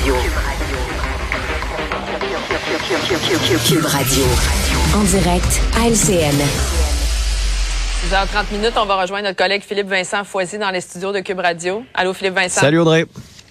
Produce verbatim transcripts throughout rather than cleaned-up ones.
Radio. Cube Radio. En direct à L C N. six heures trente minutes, on va rejoindre notre collègue Philippe Vincent Foisy dans les studios de Cube Radio. Allô, Philippe Vincent. Salut, Audrey.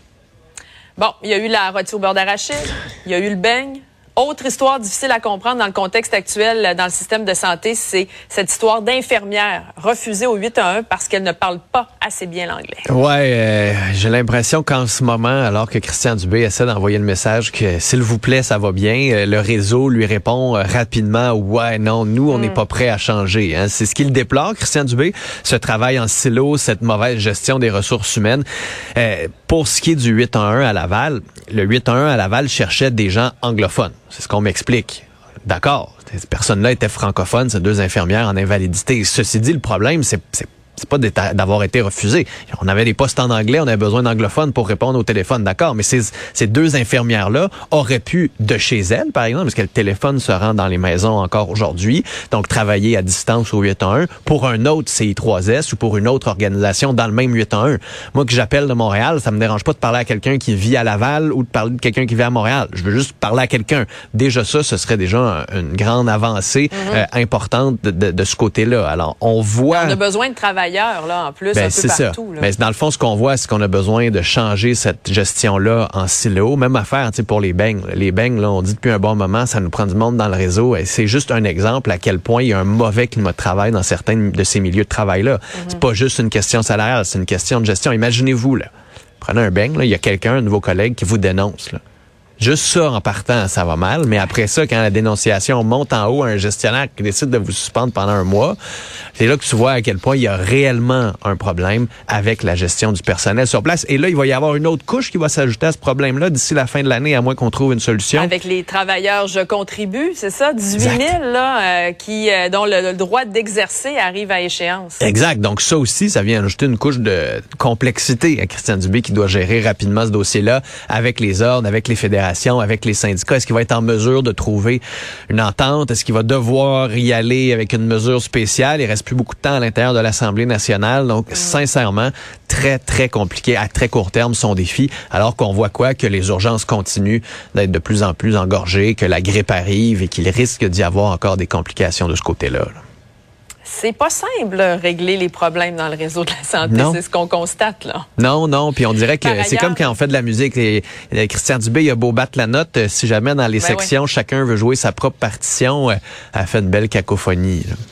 Bon, il y a eu la rôtie au beurre d'arachide, il y a eu le beigne. Autre histoire difficile à comprendre dans le contexte actuel dans le système de santé, c'est cette histoire d'infirmière refusée au huit un un parce qu'elle ne parle pas assez bien l'anglais. Ouais, euh, j'ai l'impression qu'en ce moment, alors que Christian Dubé essaie d'envoyer le message que s'il vous plaît, ça va bien, euh, le réseau lui répond euh, rapidement, ouais, non, nous, on n'est mm. pas prêt à changer. Hein. C'est ce qu'il déplore, Christian Dubé, ce travail en silo, cette mauvaise gestion des ressources humaines. Euh, pour ce qui est du huit un un à Laval, le huit un un à Laval cherchait des gens anglophones. C'est ce qu'on m'explique. D'accord, ces personnes-là étaient francophones, ces deux infirmières en invalidité. Ceci dit, le problème, c'est, c'est c'est pas d'avoir été refusé. On avait des postes en anglais, on avait besoin d'anglophones pour répondre au téléphone, d'accord, mais ces, ces deux infirmières-là auraient pu, de chez elles, par exemple, parce que le téléphone se rend dans les maisons encore aujourd'hui, donc travailler à distance au huit un un pour un autre C I trois S ou pour une autre organisation dans le même huit un un. Moi, que j'appelle de Montréal, ça me dérange pas de parler à quelqu'un qui vit à Laval ou de parler de quelqu'un qui vit à Montréal. Je veux juste parler à quelqu'un. Déjà ça, ce serait déjà une grande avancée mm-hmm. euh, importante de, de, de ce côté-là. Alors, on voit... On a besoin de travailler ailleurs, là, en plus, ben, un peu partout. Là. Ben, dans le fond, ce qu'on voit, c'est qu'on a besoin de changer cette gestion-là en silo. Même affaire, tu sais, pour les beignes. Les beignes, là, on dit depuis un bon moment, ça nous prend du monde dans le réseau. Et c'est juste un exemple à quel point il y a un mauvais climat de travail dans certains de ces milieux de travail-là. Mm-hmm. C'est pas juste une question salariale, c'est une question de gestion. Imaginez-vous, là, prenez un beigne, là, il y a quelqu'un, un nouveau collègue, qui vous dénonce, là. Juste ça, en partant, ça va mal. Mais après ça, quand la dénonciation monte en haut, un gestionnaire qui décide de vous suspendre pendant un mois, c'est là que tu vois à quel point il y a réellement un problème avec la gestion du personnel sur place. Et là, il va y avoir une autre couche qui va s'ajouter à ce problème-là d'ici la fin de l'année, à moins qu'on trouve une solution. Avec les travailleurs Je contribue, c'est ça? dix-huit mille là, euh, qui, euh, dont le, le droit d'exercer arrive à échéance. Exact. Donc ça aussi, ça vient ajouter une couche de complexité à Christian Dubé qui doit gérer rapidement ce dossier-là avec les ordres, avec les fédérations, avec les syndicats. Est-ce qu'il va être en mesure de trouver une entente? Est-ce qu'il va devoir y aller avec une mesure spéciale? Il reste plus beaucoup de temps à l'intérieur de l'Assemblée nationale. Donc, mmh. sincèrement, très, très compliqué à très court terme son défi. Alors qu'on voit quoi? Que les urgences continuent d'être de plus en plus engorgées, que la grippe arrive et qu'il risque d'y avoir encore des complications de ce côté-là, là. C'est pas simple, là, régler les problèmes dans le réseau de la santé. Non. C'est ce qu'on constate, là. Non, non. Puis on dirait que c'est comme quand on fait de la musique. Et, et Christian Dubé, il a beau battre la note. Si jamais dans les ben sections, oui. chacun veut jouer sa propre partition, elle fait une belle cacophonie, là.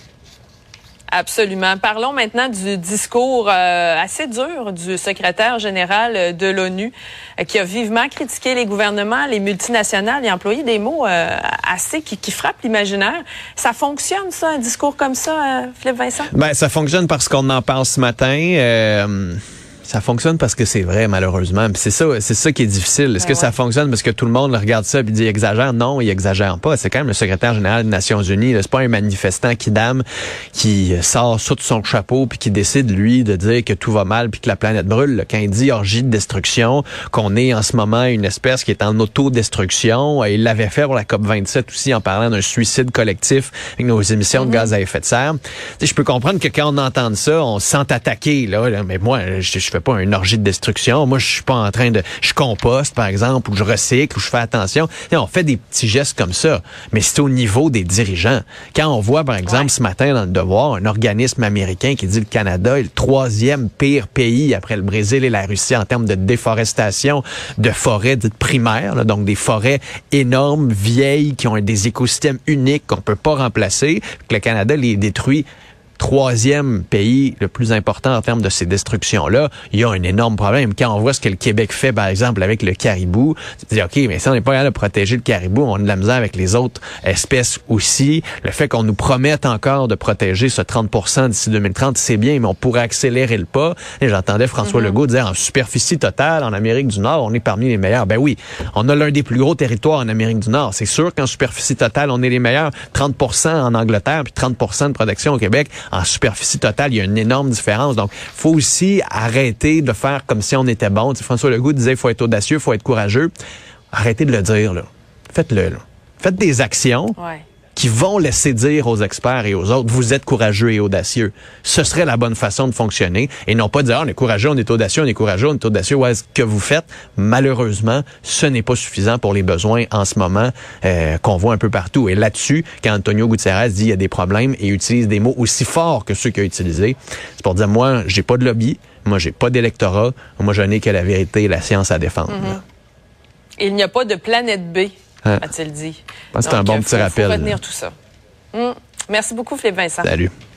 Absolument. Parlons maintenant du discours euh, assez dur du secrétaire général de l'ONU euh, qui a vivement critiqué les gouvernements, les multinationales. Il a employé des mots euh, assez qui, qui frappent l'imaginaire. Ça fonctionne, ça, un discours comme ça, euh, Philippe Vincent? Ben, ça fonctionne parce qu'on en parle ce matin. Euh... Ça fonctionne parce que c'est vrai, malheureusement. Puis c'est ça, c'est ça qui est difficile. Est-ce ben que ouais. ça fonctionne parce que tout le monde regarde ça et dit exagère? Non, il exagère pas. C'est quand même le secrétaire général des Nations Unies. C'est pas un manifestant qui dame, qui sort ça de son chapeau puis qui décide, lui, de dire que tout va mal puis que la planète brûle. Là. Quand il dit orgie de destruction, qu'on est en ce moment une espèce qui est en autodestruction, il l'avait fait pour la COP vingt-sept aussi en parlant d'un suicide collectif avec nos émissions mm-hmm. de gaz à effet de serre. T'sais, je peux comprendre que quand on entend ça, on se sent attaqué, là, là. Mais moi, je, je fais pas une orgie de destruction. Moi, je suis pas en train de... Je composte, par exemple, ou je recycle, ou je fais attention. Et on fait des petits gestes comme ça. Mais c'est au niveau des dirigeants. Quand on voit, par exemple, ouais. ce matin dans le Devoir, un organisme américain qui dit le Canada est le troisième pire pays après le Brésil et la Russie en termes de déforestation de forêts dites primaires, là, donc des forêts énormes, vieilles, qui ont des écosystèmes uniques qu'on peut pas remplacer, que le Canada les détruit. Troisième pays le plus important en termes de ces destructions-là, il y a un énorme problème. Quand on voit ce que le Québec fait, par exemple, avec le caribou, tu te dis, OK, mais si on n'est pas capable de protéger le caribou, on a de la misère avec les autres espèces aussi. Le fait qu'on nous promette encore de protéger ce trente pour cent d'ici deux mille trente, c'est bien, mais on pourrait accélérer le pas. Et j'entendais François mm-hmm. Legault dire, en superficie totale, en Amérique du Nord, on est parmi les meilleurs. Ben oui, on a l'un des plus gros territoires en Amérique du Nord. C'est sûr qu'en superficie totale, on est les meilleurs. trente pour cent en Angleterre, puis trente pour cent de protection au Québec. En superficie totale, il y a une énorme différence. Donc, faut aussi arrêter de faire comme si on était bon. T'sais, François Legault disait, il faut être audacieux, il faut être courageux. Arrêtez de le dire, là. Faites-le, là. Faites des actions ouais. qui vont laisser dire aux experts et aux autres, vous êtes courageux et audacieux. Ce serait la bonne façon de fonctionner et non pas dire, ah, on est courageux, on est audacieux, on est courageux, on est audacieux. Ouais, ce que vous faites, malheureusement, ce n'est pas suffisant pour les besoins en ce moment euh, qu'on voit un peu partout. Et là-dessus, quand Antonio Guterres dit il y a des problèmes et utilise des mots aussi forts que ceux qu'il a utilisés, c'est pour dire, moi, j'ai pas de lobby, moi, j'ai pas d'électorat, moi, je n'ai que la vérité et la science à défendre. Mm-hmm. Il n'y a pas de planète B, hein? A-t-il dit. Je pense que c'est un bon Donc, petit faut, rappel. faut retenir tout ça. Mm. Merci beaucoup, Philippe Vincent. Salut.